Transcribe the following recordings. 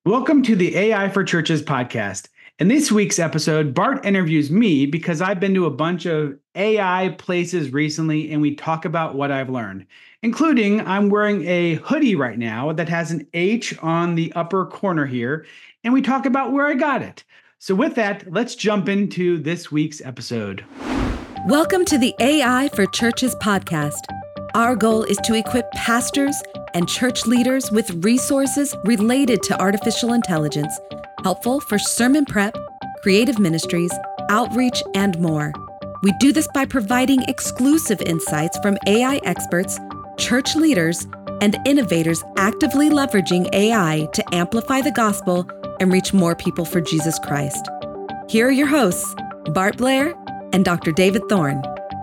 Welcome to the AI for Churches podcast. In this week's episode, Bart interviews me because I've been to a bunch of AI places recently and we talk about what I've learned, including I'm wearing a hoodie right now that has an H on the upper corner here, and we talk about where I got it. So with that, let's jump into this week's episode. Welcome to the AI for Churches podcast. Our goal is to equip pastors and church leaders with resources related to artificial intelligence, helpful for sermon prep, creative ministries, outreach, and more. We do this by providing exclusive insights from AI experts, church leaders, and innovators actively leveraging AI to amplify the gospel and reach more people for Jesus Christ. Here are your hosts, Bart Blair and Dr. David Thorne.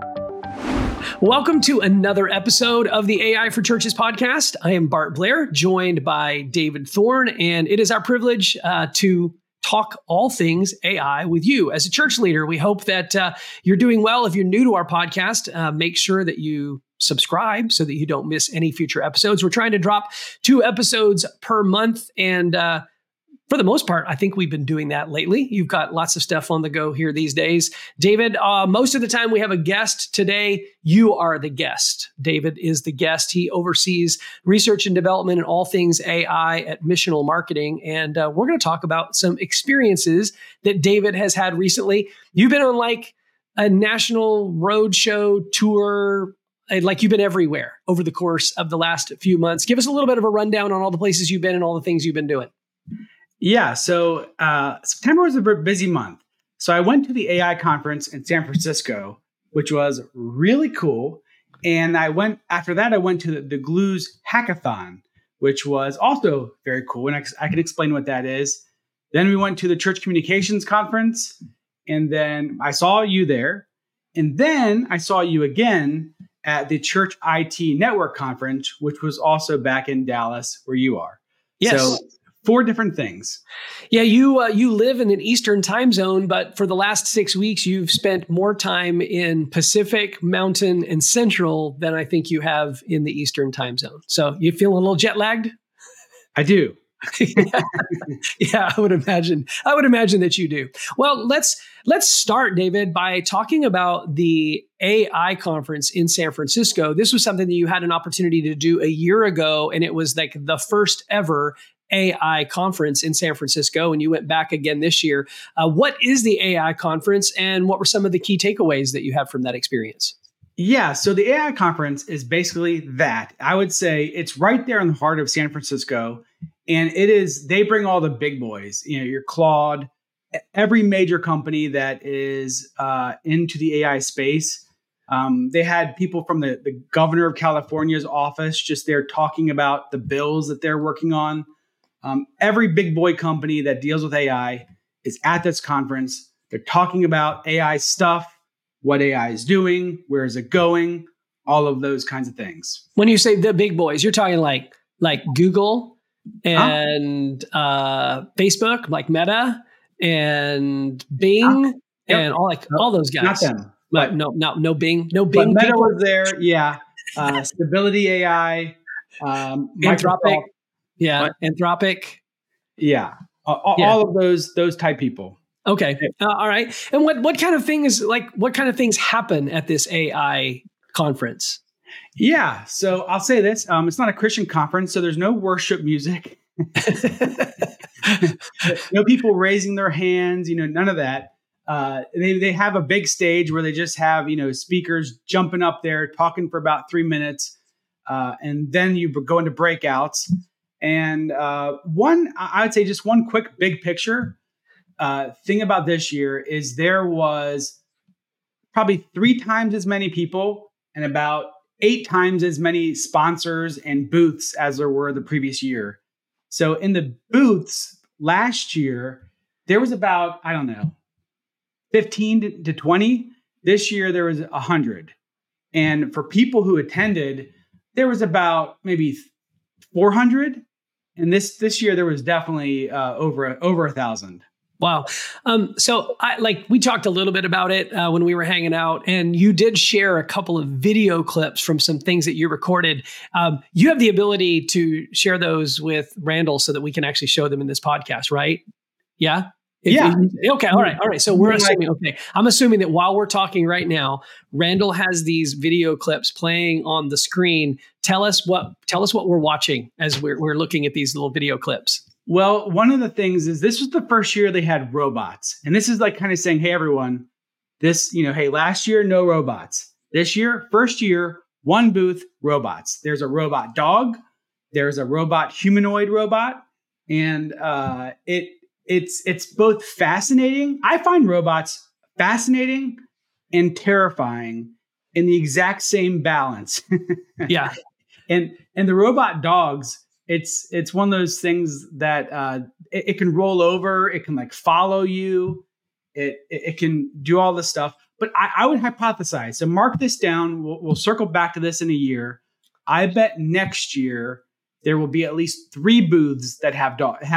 Welcome to another episode of the AI for Churches podcast. I am Bart Blair, joined by David Thorne, and it is our privilege to talk all things AI with you as a church leader. We hope that you're doing well. If you're new to our podcast, make sure that you subscribe so that you don't miss any future episodes. We're trying to drop 2 episodes per month, and for the most part, I think we've been doing that lately. You've got lots of stuff on the go here these days. David, most of the time we have a guest. Today, you are the guest. David is the guest. He oversees research and development and all things AI at Missional Marketing. And we're going to talk about some experiences that David has had recently. You've been on like a national roadshow tour, like you've been everywhere over the course of the last few months. Give us a little bit of a rundown on all the places you've been and all the things you've been doing. Yeah, so September was a very busy month. So I went to the AI conference in San Francisco, which was really cool. And after that, I went to the Glues Hackathon, which was also very cool. And I can explain what that is. Then we went to the Church Communications Conference, and then I saw you there. And then I saw you again at the Church IT Network Conference, which was also back in Dallas, where you are. Yes. So 4 different things. Yeah, you live in an Eastern time zone, but for the last 6 weeks, you've spent more time in Pacific, Mountain, and Central than I think you have in the Eastern time zone. So you feel a little jet lagged? I do. Yeah, I would imagine that you do. Well, let's start, David, by talking about the AI conference in San Francisco. This was something that you had an opportunity to do a year ago, and it was like the first ever AI conference in San Francisco, and you went back again this year. What is the AI conference, and what were some of the key takeaways that you have from that experience? Yeah, so the AI conference is basically that. I would say it's right there in the heart of San Francisco, and they bring all the big boys, your Claude, every major company that is into the AI space. They had people from the governor of California's office just there talking about the bills that they're working on. Every big boy company that deals with AI is at this conference. They're talking about AI stuff, what AI is doing, where is it going, all of those kinds of things. When you say the big boys, you're talking like Google and Facebook, like Meta and Bing and all those guys. Not them. But no Bing. No Bing. But Meta was there, yeah. Stability AI, Anthropic. Yeah, Anthropic. Yeah, all of those type people. Okay, all right. And what kind of things happen at this AI conference? Yeah, so I'll say this: it's not a Christian conference, so there's no worship music, no people raising their hands. None of that. They have a big stage where they just have speakers jumping up there talking for about 3 minutes, and then you go into breakouts. And I would say just one quick big picture thing about this year is there was probably 3 times as many people and about 8 times as many sponsors and booths as there were the previous year. So in the booths last year, there was about, 15 to 20. This year, there was 100. And for people who attended, there was about maybe 400. And this year there was definitely over 1,000. Wow. So we talked a little bit about it when we were hanging out, and you did share a couple of video clips from some things that you recorded. You have the ability to share those with Randall so that we can actually show them in this podcast, right? Yeah. Okay. All right. So we're assuming, I'm assuming that while we're talking right now, Randall has these video clips playing on the screen. Tell us what we're watching as we're looking at these little video clips. Well, one of the things is this was the first year they had robots. And this is like kind of saying, hey, everyone, hey, last year, no robots. This year, first year, one booth, robots. There's a robot dog. There's a robot humanoid robot. And it's both fascinating. I find robots fascinating and terrifying in the exact same balance. Yeah. And the robot dogs, it's one of those things that it can roll over, it can like follow you, it can do all this stuff. But I would hypothesize. So mark this down. We'll circle back to this in a year. I bet next year there will be at least 3 booths that have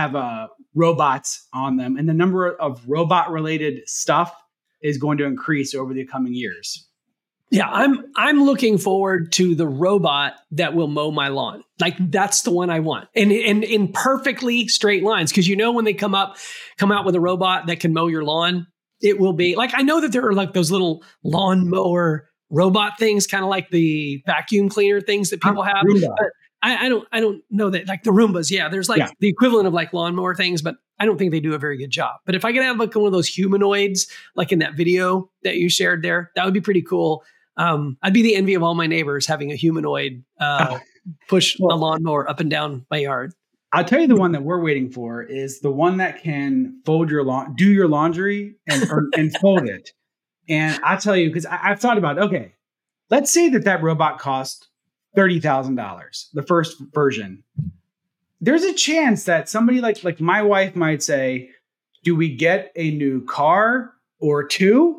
robots on them, and the number of robot related stuff is going to increase over the coming years. Yeah, I'm looking forward to the robot that will mow my lawn. Like that's the one I want, and in perfectly straight lines. Because when they come out with a robot that can mow your lawn, it will be like, I know that there are like those little lawn mower robot things, kind of like the vacuum cleaner things that people have. But I don't know that, like the Roombas. Yeah, there's the equivalent of like lawnmower things, but I don't think they do a very good job. But if I could have like one of those humanoids, like in that video that you shared there, that would be pretty cool. I'd be the envy of all my neighbors having a humanoid push a lawnmower up and down my yard. I'll tell you the one that we're waiting for is the one that can fold your do your laundry and fold it. And I'll tell you, because I've thought about, okay, let's say that robot cost $30,000, the first version. There's a chance that somebody like my wife might say, do we get a new car or 2?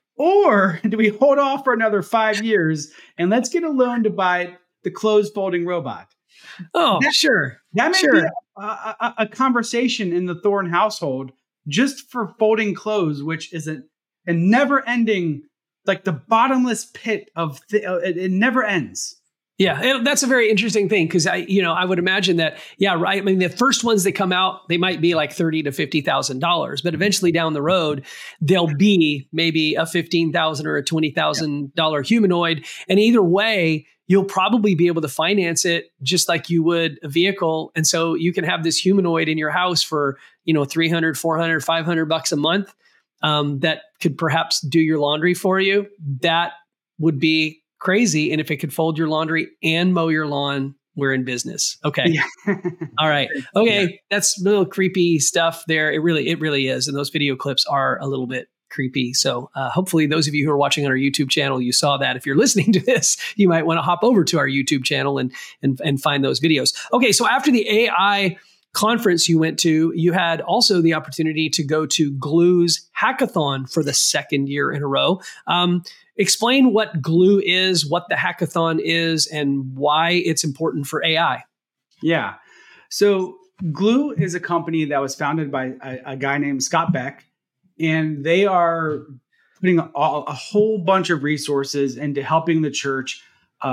Or do we hold off for another 5 years and let's get a loan to buy the clothes folding robot? Oh, sure. That may be a conversation in the Thorne household just for folding clothes, which is a never ending, like the bottomless pit of it never ends. Yeah, that's a very interesting thing because I would imagine that, yeah, right. I mean, the first ones that come out, they might be like $30,000 to $50,000, but eventually down the road, they'll be maybe a $15,000 or a $20,000 humanoid. And either way, you'll probably be able to finance it just like you would a vehicle. And so you can have this humanoid in your house for, $300, $400, $500 a month that could perhaps do your laundry for you. That would be crazy. And if it could fold your laundry and mow your lawn, we're in business. Okay. Yeah. All right. Okay. Yeah. That's a little creepy stuff there. It really is. And those video clips are a little bit creepy. So hopefully those of you who are watching on our YouTube channel, you saw that. If you're listening to this, you might want to hop over to our YouTube channel and find those videos. Okay. So after the AI conference you went to, you had also the opportunity to go to Glue's hackathon for the second year in a row. Explain what Glue is, what the hackathon is, and why it's important for AI. Yeah. So Glue is a company that was founded by a guy named Scott Beck, and they are putting a whole bunch of resources into helping the church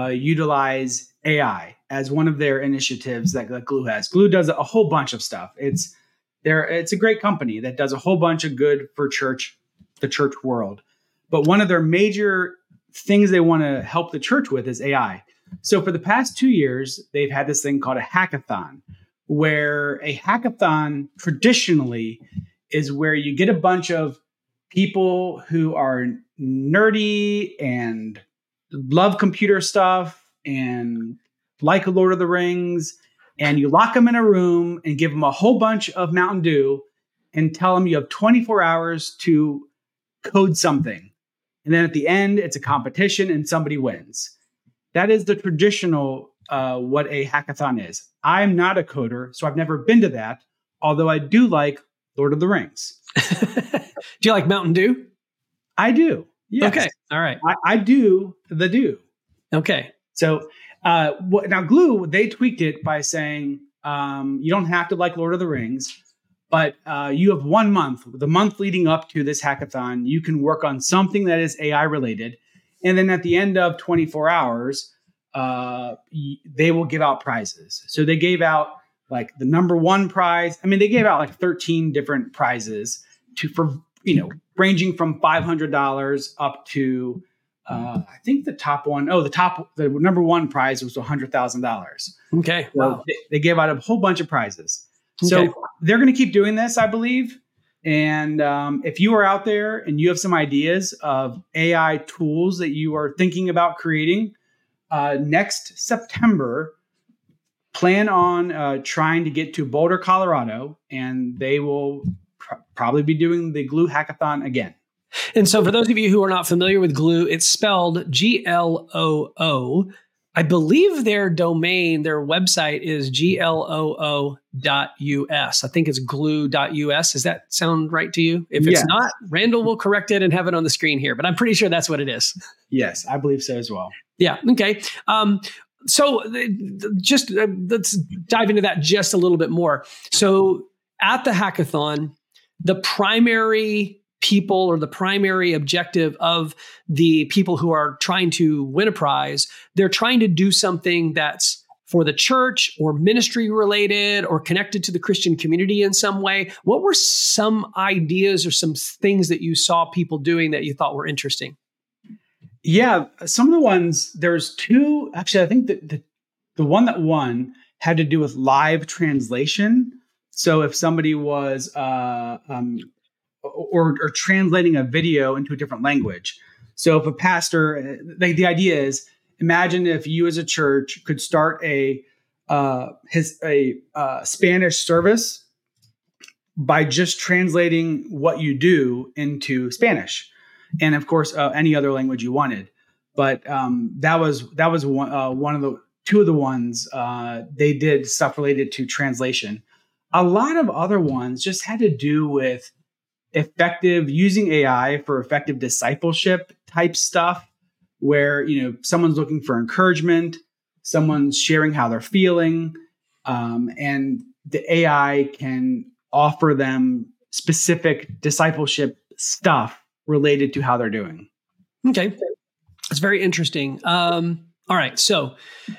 utilize AI as one of their initiatives that Glue has. Glue does a whole bunch of stuff. It's a great company that does a whole bunch of good for the church world. But one of their major things they want to help the church with is AI. So for the past 2 years, they've had this thing called a hackathon, where a hackathon traditionally is where you get a bunch of people who are nerdy and love computer stuff and like Lord of the Rings, and you lock them in a room and give them a whole bunch of Mountain Dew and tell them you have 24 hours to code something. And then at the end, it's a competition and somebody wins. That is the traditional what a hackathon is. I'm not a coder, so I've never been to that, although I do like Lord of the Rings. Do you like Mountain Dew? I do. Yes. Okay. All right. I do the Dew. Okay. So now Glue, they tweaked it by saying you don't have to like Lord of the Rings, But you have 1 month, the month leading up to this hackathon, you can work on something that is AI related. And then at the end of 24 hours, they will give out prizes. So they gave out like the number one prize. I mean, they gave out like 13 different prizes ranging from $500 up to, I think the number one prize was $100,000. Okay. So Wow. they gave out a whole bunch of prizes. Okay. So they're going to keep doing this, I believe. And if you are out there and you have some ideas of AI tools that you are thinking about creating, next September, plan on trying to get to Boulder, Colorado, and they will probably be doing the Glue Hackathon again. And so for those of you who are not familiar with Glue, it's spelled GLOO. I believe their domain, their website is gloo.us. I think it's glue.us. Does that sound right to you? If it's not, Randall will correct it and have it on the screen here, but I'm pretty sure that's what it is. Yes, I believe so as well. Yeah. Okay. So just let's dive into that just a little bit more. So at the hackathon, the primary people or the primary objective of the people who are trying to win a prize, they're trying to do something that's for the church or ministry related or connected to the Christian community in some way. What were some ideas or some things that you saw people doing that you thought were interesting? Yeah, some of the ones, there's two, actually, I think that the one that won had to do with live translation. So if somebody was or translating a video into a different language. So if a pastor, the idea is, imagine if you as a church could start a Spanish service by just translating what you do into Spanish, and of course any other language you wanted. But that was one of the two of the ones they did stuff related to translation. A lot of other ones just had to do with using AI for effective discipleship type stuff, where someone's looking for encouragement, someone's sharing how they're feeling, and the AI can offer them specific discipleship stuff related to how they're doing. Okay, that's very interesting. All right, so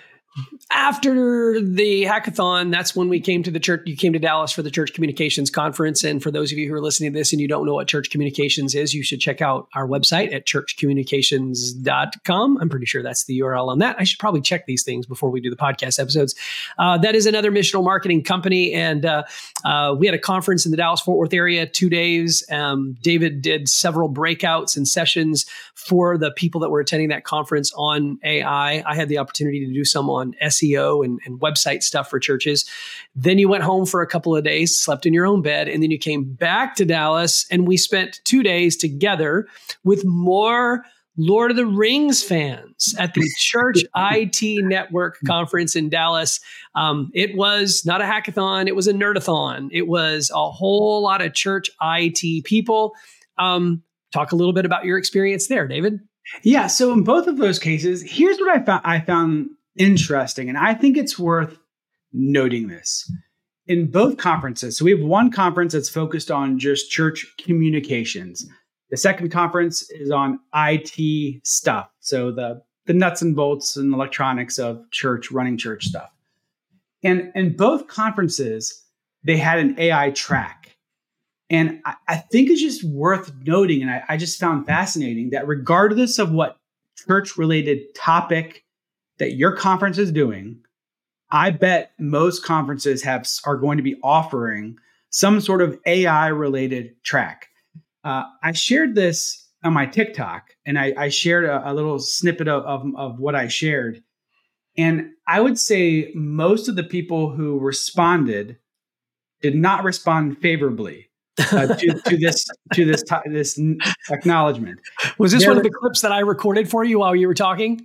after the hackathon, that's when we came to the church. You came to Dallas for the Church Communications Conference. And for those of you who are listening to this and you don't know what Church Communications is, you should check out our website at churchcommunications.com. I'm pretty sure that's the URL on that. I should probably check these things before we do the podcast episodes. That is another missional marketing company. And we had a conference in the Dallas-Fort Worth area, 2 days. David did several breakouts and sessions for the people that were attending that conference on AI. I had the opportunity to do some on SEO and website stuff for churches. Then you went home for a couple of days, slept in your own bed, and then you came back to Dallas, and we spent 2 days together with more Lord of the Rings fans at the Church IT Network conference in Dallas. It was not a hackathon, it was a nerdathon. It was a whole lot of church IT people. Talk a little bit about your experience there, David. Yeah, so in both of those cases, here's what I found interesting, and I think it's worth noting this. In both conferences, so we have one conference that's focused on just church communications. The second conference is on IT stuff, so the nuts and bolts and electronics of running church stuff. And in both conferences, they had an AI track. And I think it's just worth noting, and I just found fascinating, that regardless of what church-related topic that your conference is doing, I bet most conferences are going to be offering some sort of AI-related track. I shared this on my TikTok, and I shared a little snippet of what I shared. And I would say most of the people who responded did not respond favorably to this acknowledgement. Was this one of the clips that I recorded for you while you were talking?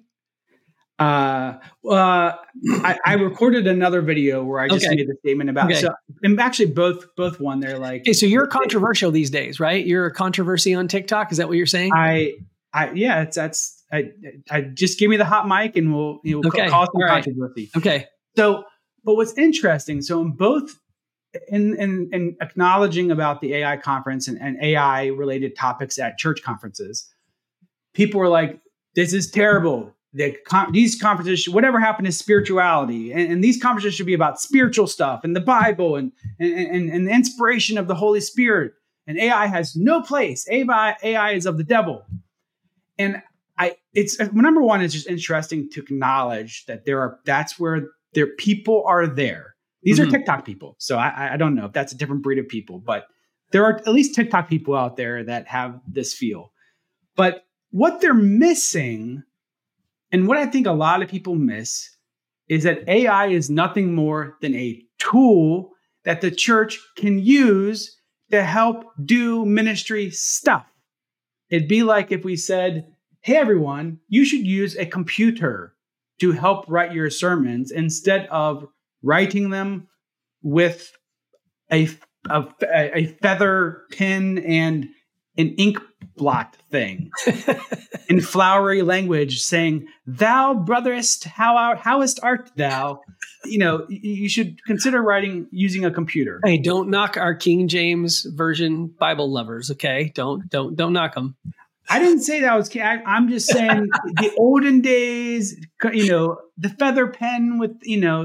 I recorded another video where I just made the statement about. Okay. So, and actually, both won. They're like, okay, so you're controversial these days, right? You're a controversy on TikTok. Is that what you're saying? I just give me the hot mic and we'll cause some controversy. Okay. So, but what's interesting? So in both in acknowledging about the AI conference and AI related topics at church conferences, people were like, this is terrible. These conferences, whatever happened to spirituality, and these conferences should be about spiritual stuff and the Bible and the inspiration of the Holy Spirit. And AI has no place. AI is of the devil. And it's number one, it's just interesting to acknowledge that that's where people are there. These are TikTok people. So I don't know if that's a different breed of people, but there are at least TikTok people out there that have this feel. But what they're missing, and what I think a lot of people miss, is that AI is nothing more than a tool that the church can use to help do ministry stuff. It'd be like if we said, hey, everyone, you should use a computer to help write your sermons instead of writing them with a feather pen and an ink blot thing in flowery language saying, thou brotherest, howest art thou? You should consider using a computer. Hey, don't knock our King James Version Bible lovers, okay? Don't knock them. I didn't say that was. I'm just saying the olden days, the feather pen with,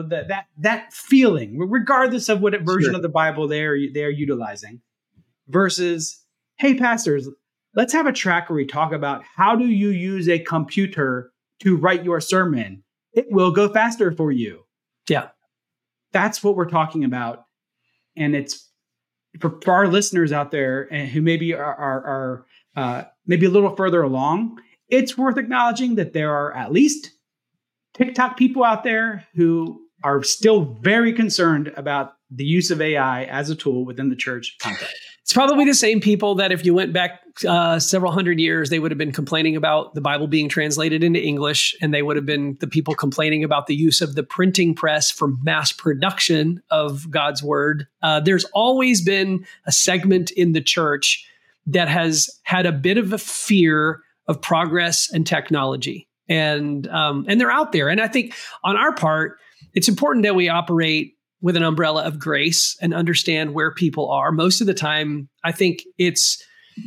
that feeling, regardless of what version of the Bible they're utilizing, versus, hey, pastors, let's have a track where we talk about how do you use a computer to write your sermon? It will go faster for you. Yeah. That's what we're talking about. And it's for our listeners out there and who maybe are maybe a little further along, it's worth acknowledging that there are at least TikTok people out there who are still very concerned about the use of AI as a tool within the church context. It's probably the same people that if you went back several hundred years, they would have been complaining about the Bible being translated into English, and they would have been the people complaining about the use of the printing press for mass production of God's word. There's always been a segment in the church that has had a bit of a fear of progress and technology, and they're out there. And I think on our part, it's important that we operate with an umbrella of grace and understand where people are. Most of the time, I think it's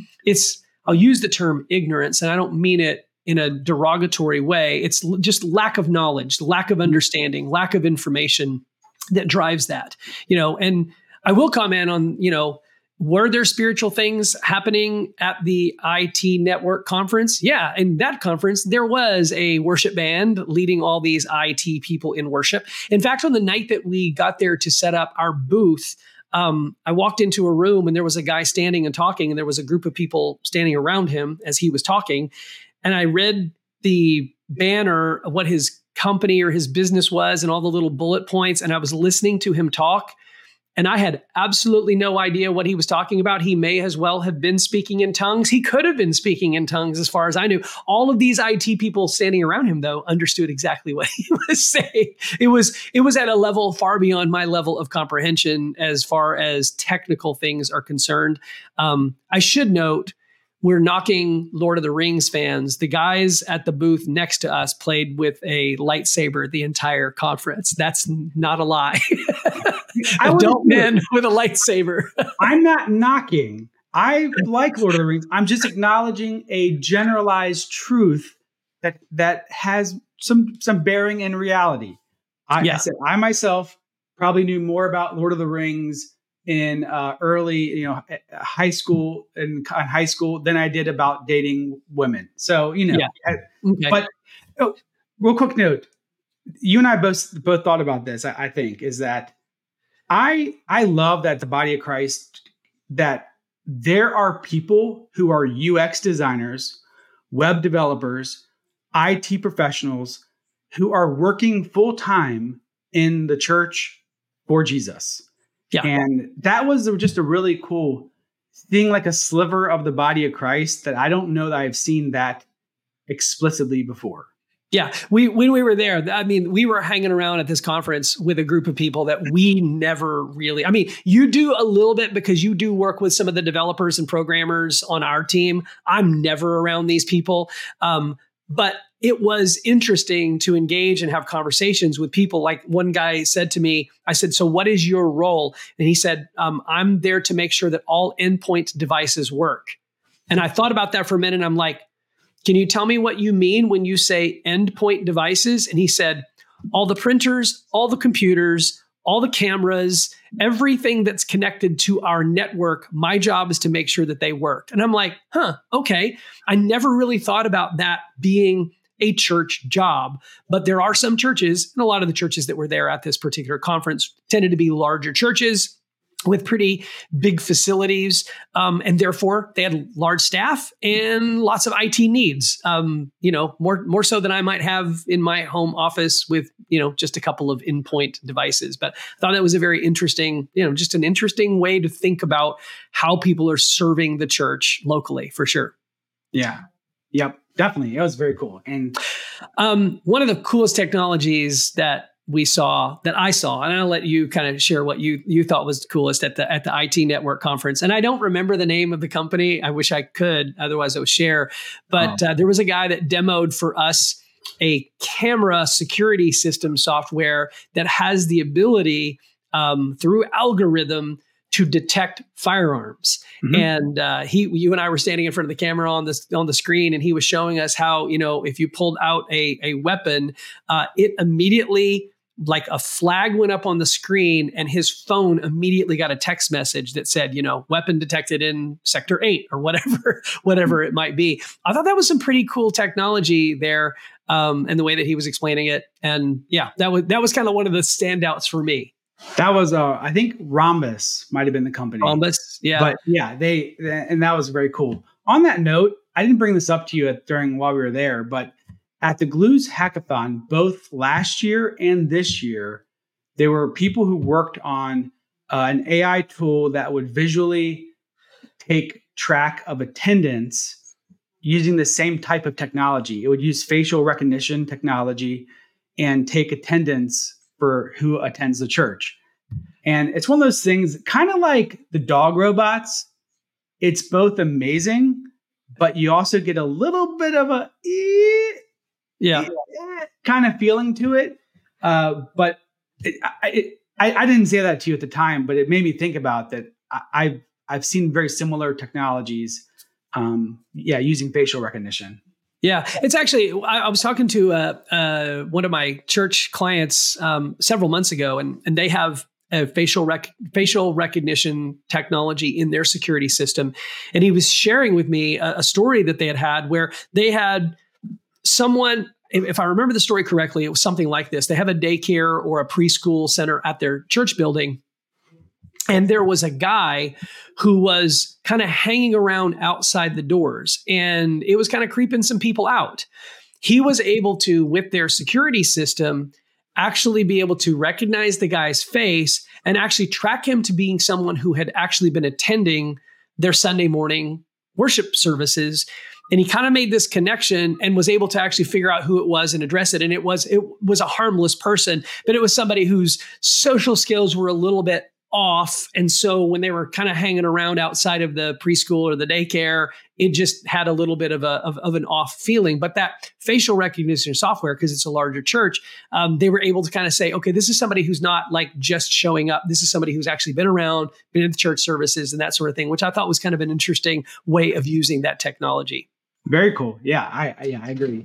I'll use the term ignorance, and I don't mean it in a derogatory way. It's just lack of knowledge, lack of understanding, lack of information that drives that. And I will comment on, were there spiritual things happening at the IT Network conference? Yeah, in that conference, there was a worship band leading all these IT people in worship. In fact, on the night that we got there to set up our booth, I walked into a room and there was a guy standing and talking, and there was a group of people standing around him as he was talking. And I read the banner of what his company or his business was and all the little bullet points, and I was listening to him talk. And I had absolutely no idea what he was talking about. He may as well have been speaking in tongues. He could have been speaking in tongues as far as I knew. All of these IT people standing around him, though, understood exactly what he was saying. It was at a level far beyond my level of comprehension as far as technical things are concerned. I should note, we're knocking Lord of the Rings fans. The guys at the booth next to us played with a lightsaber the entire conference. That's not a lie. Adult men with a lightsaber. I'm not knocking. I like Lord of the Rings. I'm just acknowledging a generalized truth that has some bearing in reality. I said I myself probably knew more about Lord of the Rings in early, high school than I did about dating women. So, But real quick note, you and I both thought about this. I think is that I love that the body of Christ, that there are people who are UX designers, web developers, IT professionals who are working full time in the church for Jesus. Yeah. And that was just a really cool thing, like a sliver of the body of Christ that I don't know that I've seen that explicitly before. Yeah. When we were there, we were hanging around at this conference with a group of people that we never really, you do a little bit because you do work with some of the developers and programmers on our team. I'm never around these people. But it was interesting to engage and have conversations with people. Like one guy said to me, I said, so what is your role? And he said, I'm there to make sure that all endpoint devices work. And I thought about that for a minute. And I'm like, can you tell me what you mean when you say endpoint devices? And he said, all the printers, all the computers, all the cameras, everything that's connected to our network, my job is to make sure that they work. And I'm like, okay. I never really thought about that being a church job, but there are some churches, and a lot of the churches that were there at this particular conference tended to be larger churches with pretty big facilities. And therefore they had large staff and lots of IT needs, more so than I might have in my home office with, just a couple of endpoint devices. But I thought that was a very interesting, just an interesting way to think about how people are serving the church locally, for sure. Yeah. Yep. Definitely. It was very cool. And one of the coolest technologies that I saw, and I'll let you kind of share what you thought was the coolest at the IT Network conference. And I don't remember the name of the company. I wish I could, otherwise I would share. But there was a guy that demoed for us a camera security system software that has the ability through algorithm to detect firearms. Mm-hmm. And you and I were standing in front of the camera on the screen, and he was showing us how, if you pulled out a weapon, it immediately, like a flag went up on the screen, and his phone immediately got a text message that said, weapon detected in sector 8 or whatever it might be. I thought that was some pretty cool technology there, and the way that he was explaining it. And yeah, that was kind of one of the standouts for me. That was, I think Rhombus might have been the company. Rhombus, yeah. But yeah, and that was very cool. On that note, I didn't bring this up to you while we were there, but at the Glues Hackathon, both last year and this year, there were people who worked on an AI tool that would visually take track of attendance using the same type of technology. It would use facial recognition technology and take attendance for who attends the church. And it's one of those things, kind of like the dog robots. It's both amazing, but you also get a little bit of a kind of feeling to it. But I didn't say that to you at the time, but it made me think about that. I've seen very similar technologies, using facial recognition. Yeah, it's actually, I was talking to one of my church clients several months ago, and they have a facial recognition technology in their security system. And he was sharing with me a story that they had where they had someone, if I remember the story correctly, it was something like this. They have a daycare or a preschool center at their church building. And there was a guy who was kind of hanging around outside the doors, and it was kind of creeping some people out. He was able to, with their security system, actually be able to recognize the guy's face and actually track him to being someone who had actually been attending their Sunday morning worship services. And he kind of made this connection and was able to actually figure out who it was and address it. And it was a harmless person, but it was somebody whose social skills were a little bit off. And so when they were kind of hanging around outside of the preschool or the daycare, it just had a little bit of an off feeling. But that facial recognition software, because it's a larger church, they were able to kind of say, okay, this is somebody who's not like just showing up. This is somebody who's actually been around, been in the church services and that sort of thing, which I thought was kind of an interesting way of using that technology. Very cool. Yeah, I agree.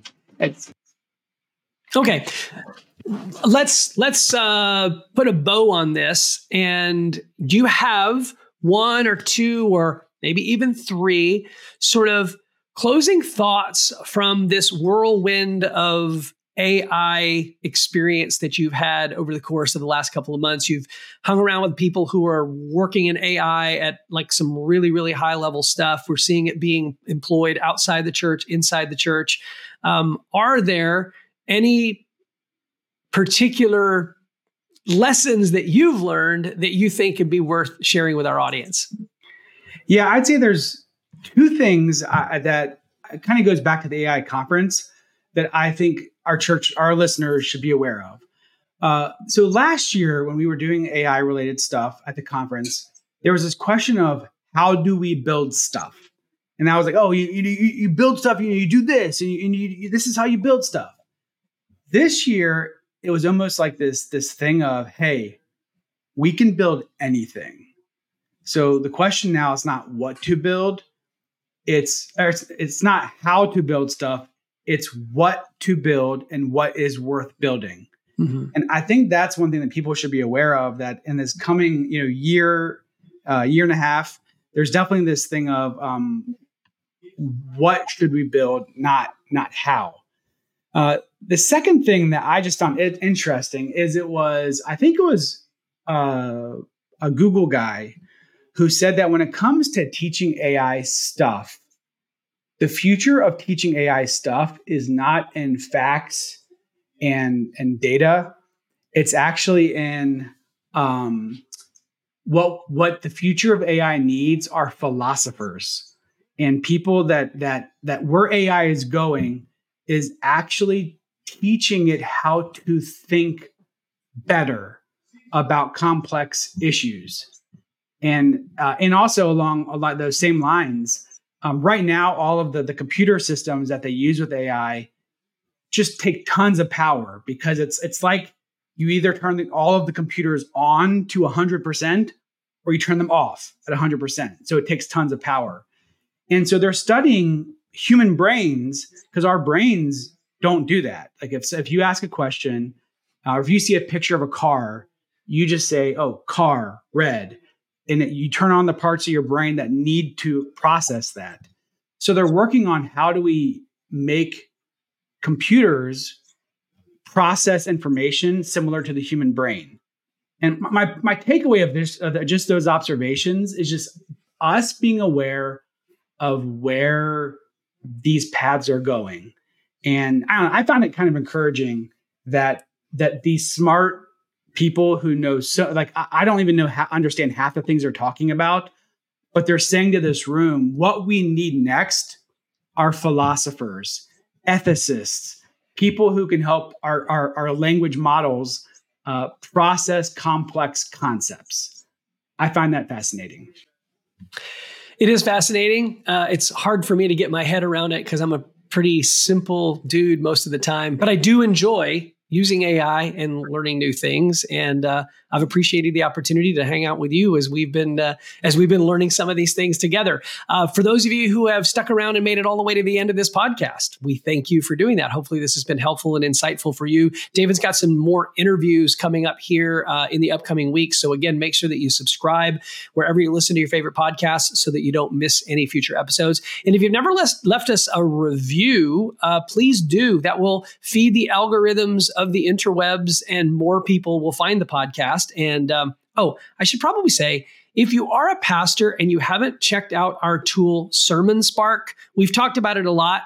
Okay. Let's put a bow on this. And do you have one or two or maybe even three sort of closing thoughts from this whirlwind of AI experience that you've had over the course of the last couple of months? You've hung around with people who are working in AI at like some really, really high level stuff. We're seeing it being employed outside the church, inside the church. Are there any particular lessons that you've learned that you think could be worth sharing with our audience? Yeah, I'd say there's two things that kind of goes back to the AI conference that I think our listeners should be aware of. So last year, when we were doing AI related stuff at the conference, there was this question of how do we build stuff? And I was like, oh, you build stuff, you do this, and this is how you build stuff. This year, it was almost like this thing of, hey, we can build anything. So the question now is not what to build. It's not how to build stuff. It's what to build and what is worth building. Mm-hmm. And I think that's one thing that people should be aware of, that in this coming, year and a half, there's definitely this thing of what should we build, not how. The second thing that I just found interesting is I think it was a Google guy who said that when it comes to teaching AI stuff, the future of teaching AI stuff is not in facts and data. It's actually in what the future of AI needs are philosophers and people that where AI is going is actually teaching it how to think better about complex issues. And also along a lot of those same lines, right now, all of the computer systems that they use with AI just take tons of power, because it's like you either turn all of the computers on to 100% or you turn them off at 100%. So it takes tons of power. And so they're studying human brains, because our brains don't do that. Like if you ask a question, or if you see a picture of a car, you just say, oh, car, red. And you turn on the parts of your brain that need to process that. So they're working on how do we make computers process information similar to the human brain. And my takeaway of this, just those observations, is just us being aware of where these paths are going. And I found it kind of encouraging that these smart people who know, so like I don't even understand half the things they're talking about, but they're saying to this room, what we need next are philosophers, ethicists, people who can help our language models process complex concepts. I find that fascinating. It is fascinating. It's hard for me to get my head around it because I'm a pretty simple dude most of the time, but I do enjoy using AI and learning new things. And I've appreciated the opportunity to hang out with you as we've been learning some of these things together. For those of you who have stuck around and made it all the way to the end of this podcast, we thank you for doing that. Hopefully this has been helpful and insightful for you. David's got some more interviews coming up here in the upcoming weeks. So again, make sure that you subscribe wherever you listen to your favorite podcasts so that you don't miss any future episodes. And if you've never left us a review, please do. That will feed the algorithms of the interwebs and more people will find the podcast. And I should probably say, if you are a pastor and you haven't checked out our tool, Sermon Spark, we've talked about it a lot.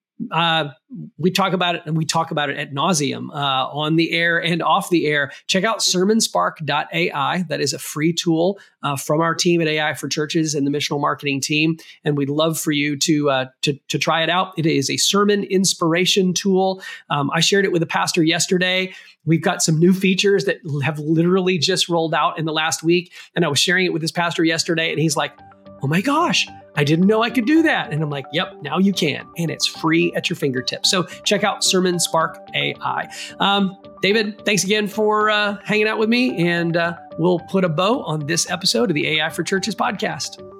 We talk about it ad nauseum on the air and off the air. Check out sermonspark.ai. That is a free tool from our team at AI for Churches and the missional marketing team. And we'd love for you to try it out. It is a sermon inspiration tool. I shared it with a pastor yesterday. We've got some new features that have literally just rolled out in the last week. And I was sharing it with this pastor yesterday, and he's like, oh my gosh, I didn't know I could do that. And I'm like, yep, now you can. And it's free at your fingertips. So check out Sermon Spark AI. David, thanks again for hanging out with me. And we'll put a bow on this episode of the AI for Churches podcast.